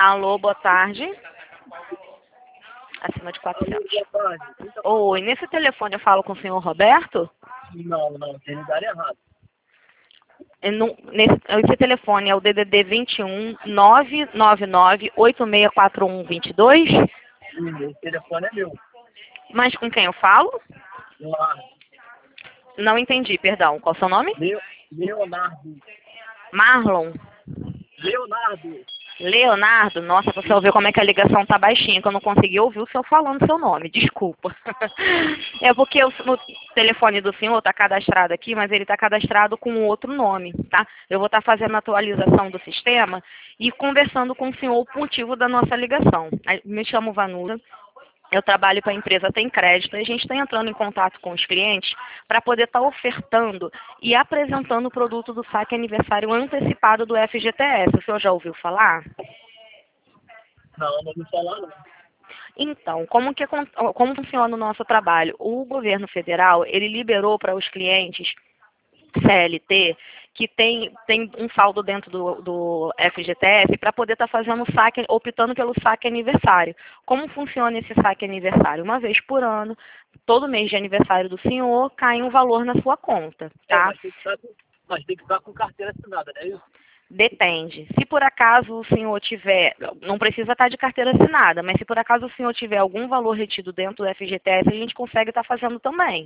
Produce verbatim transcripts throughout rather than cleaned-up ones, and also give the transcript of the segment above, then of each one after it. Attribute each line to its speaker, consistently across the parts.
Speaker 1: Alô, boa tarde. Acima de quatrocentos. Oi, nesse telefone eu falo com o senhor Roberto?
Speaker 2: Não, não, tem lugar errado.
Speaker 1: Eu não- nesse, esse telefone é o D D D vinte e um, nove nove nove, oito seis quatro um, dois dois.
Speaker 2: Sim, esse telefone é meu.
Speaker 1: Mas com quem eu falo?
Speaker 2: Leonardo.
Speaker 1: Não entendi, perdão. Qual é o seu nome?
Speaker 2: Leo- Leonardo.
Speaker 1: Marlon.
Speaker 2: Leonardo.
Speaker 1: Leonardo, nossa, pra você ouvir como é que a ligação tá baixinha, que eu não consegui ouvir o senhor falando seu nome, desculpa. É porque o no telefone do senhor tá cadastrado aqui, mas ele tá cadastrado com outro nome, tá? Eu vou estar fazendo a atualização do sistema e conversando com o senhor o motivo da nossa ligação. Aí, me chamo Vanusa. Eu trabalho para a empresa Tem Crédito e a gente está entrando em contato com os clientes para poder estar ofertando e apresentando o produto do saque aniversário antecipado do F G T S. O senhor já ouviu falar?
Speaker 2: Não, não vou falar não.
Speaker 1: Então, como, que, como funciona o nosso trabalho? O governo federal, ele liberou para os clientes C L T que tem, tem um saldo dentro do, do F G T S para poder estar fazendo saque, optando pelo saque aniversário. Como funciona esse saque aniversário? Uma vez por ano, todo mês de aniversário do senhor, cai um valor na sua conta,
Speaker 2: É,
Speaker 1: tá?
Speaker 2: mas tem que estar com, mas tem que estar com carteira assinada, não é isso?
Speaker 1: Depende. Se por acaso o senhor tiver, não precisa estar de carteira assinada, mas se por acaso o senhor tiver algum valor retido dentro do F G T S, a gente consegue estar fazendo também.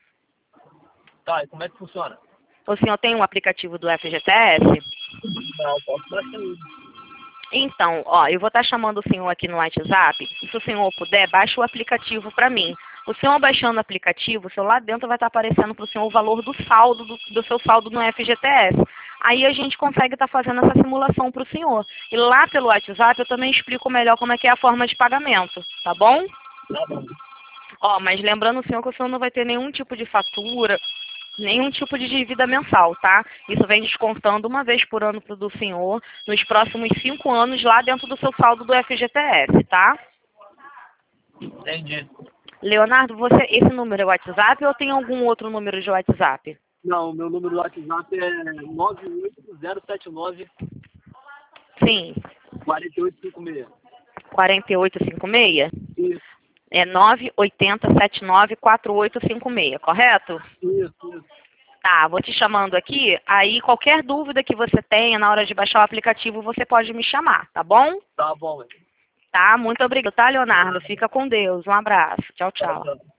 Speaker 2: Tá, e como é que funciona?
Speaker 1: O senhor tem um aplicativo do F G T S?
Speaker 2: Não, posso baixar isso.
Speaker 1: Então, ó, eu vou estar chamando o senhor aqui no WhatsApp. E se o senhor puder, baixa o aplicativo para mim. O senhor baixando o aplicativo, o seu lá dentro vai estar aparecendo para o senhor o valor do saldo, do, do seu saldo no F G T S. Aí a gente consegue estar fazendo essa simulação para o senhor. E lá pelo WhatsApp eu também explico melhor como é que é a forma de pagamento, tá bom?
Speaker 2: Tá bom.
Speaker 1: Ó, mas lembrando o senhor que o senhor não vai ter nenhum tipo de fatura, nenhum tipo de dívida mensal, tá? Isso vem descontando uma vez por ano pro do senhor, nos próximos cinco anos, lá dentro do seu saldo do F G T S, tá?
Speaker 2: Entendi.
Speaker 1: Leonardo, você, esse número é WhatsApp ou tem algum outro número de WhatsApp?
Speaker 2: Não, meu número do WhatsApp é nove oito zero sete nove,
Speaker 1: Sim,
Speaker 2: quatro oito cinco seis.
Speaker 1: quatro oito cinco seis?
Speaker 2: Isso,
Speaker 1: É nove oito zero sete nove quatro oito cinco seis, correto?
Speaker 2: isso, isso.
Speaker 1: Tá, vou te chamando aqui, aí qualquer dúvida que você tenha na hora de baixar o aplicativo, você pode me chamar, tá bom?
Speaker 2: Tá bom, velho.
Speaker 1: Tá, muito obrigada, tá, Leonardo? Fica com Deus. Um abraço. Tchau,
Speaker 2: Tá,
Speaker 1: tchau.
Speaker 2: tá.